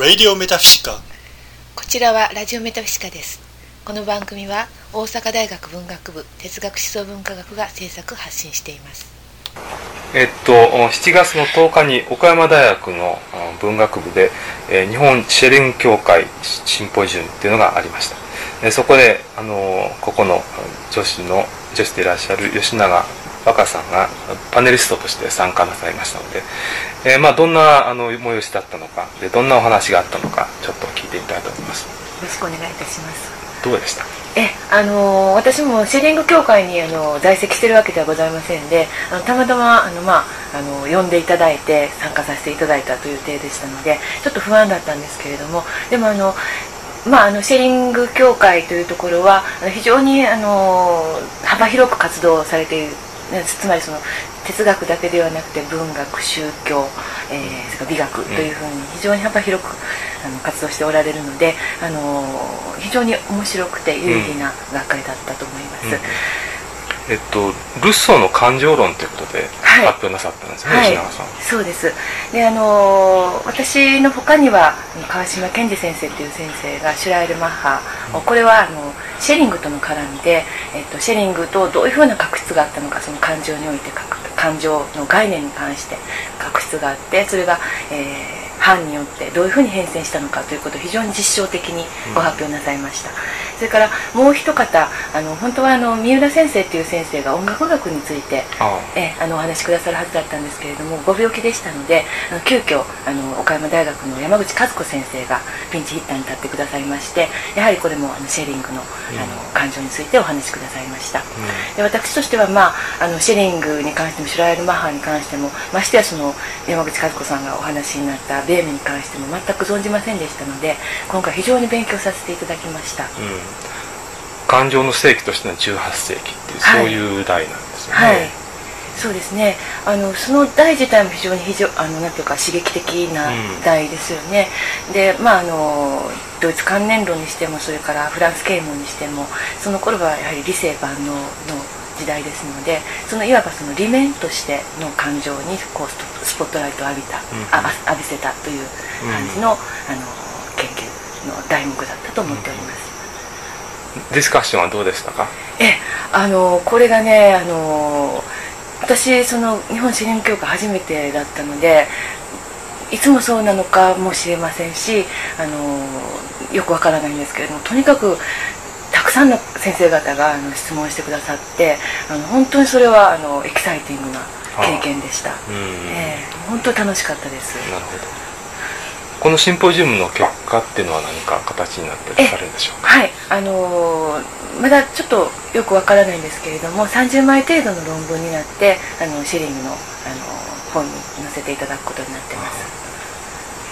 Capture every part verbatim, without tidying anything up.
Radio Metaphysica。 こちらはラジオメタフィシカです。この番組は大阪大学文学部哲学思想文化学が制作発信しています。 えっと、しちがつのとおかに岡山大学の文学部で、えー、日本シェリング協会シンポジウムっていうのがありました。えそこであのここの女子の女子でいらっしゃる吉永若さんがパネリストとして参加なさいましたので、えーまあ、どんなあの催しだったのかで、どんなお話があったのか、ちょっと聞いてみたいと思います。 よろしくお願いいたします。 どうでした？ えあの私もシェリング協会にあの在籍しているわけではございませんで、あのたまたまあの、まあ、あの呼んでいただいて参加させていただいたという体でしたので、ちょっと不安だったんですけれども、でもあのまあ、あのシェリング協会というところは非常にあの幅広く活動されている。つまりその哲学だけではなくて文学、宗教、えー、それから美学というふうに非常に幅広くあの活動しておられるので、あの非常に面白くて有意義な学会だったと思います。うんうん、 えっと、ルッソーの感情論ということで発表なさったんですね、はい、吉永さん。 そうです。で、あの私の他には川島健二先生という先生がシュライルマッハ、うん、これはあのシェリングとの絡みで、えっと、シェリングとどういうふうな確執があったのか、その感情において感情の概念に関して確執があって、それが、えー班によってどういうふうに変遷したのかということを非常に実証的にご発表なさいました。うん、それからもう一方、あの本当はあの三浦先生という先生が音楽学についてえあのお話しくださるはずだったんですけれども、ご病気でしたので、あの急遽あの岡山大学の山口和子先生がピンチヒッターに立ってくださいまして、やはりこれもあのシェリングの、あの感情についてお話しくださいました。うん、で私としては、まあ、あのシェリングに関してもシュライルマッハに関しても、ましてやその山口和子さんがお話になったベームに関しても全く存じませんでしたので、今回非常に勉強させていただきました。うん、 感情の世紀としてのじゅうはっせいきっていう、そういう題なんですよね。はい、 そうですね。あのその題自体も非常に非常あのなんていうか刺激的な題ですよね。うん、で、まああのドイツ観念論にしても、それからフランス啓蒙にしても、その頃はやはり理性万能の時代ですので、そのいわばその理面としての感情にこうスポットライトを浴びた、うん、あ浴びせたという感じの、うん、あの研究の題目だったと思っております。 ディスカッションはどうでしたか？ えあのこれがね、あの私その日本シェリング協会初めてだったので、いつもそうなのかもしれませんし、あのよくわからないんですけれども、とにかくたくさんの先生方があの質問してくださって、あの本当にそれはあのエキサイティングな経験でした。えー、本当に楽しかったです。 なるほど。このシンポジウムの結果っていうのは何か形になってされるんでしょうか？ はい、あのー、まだちょっとよくわからないんですけれども、さんじゅうまい程度の論文になって、あのシェリングの、あのー、本に載せていただくことになってます。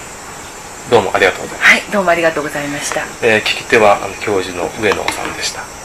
どうもありがとうございます。 はい、どうもありがとうございました。 えー、聞き手はあの教授の上野さんでした。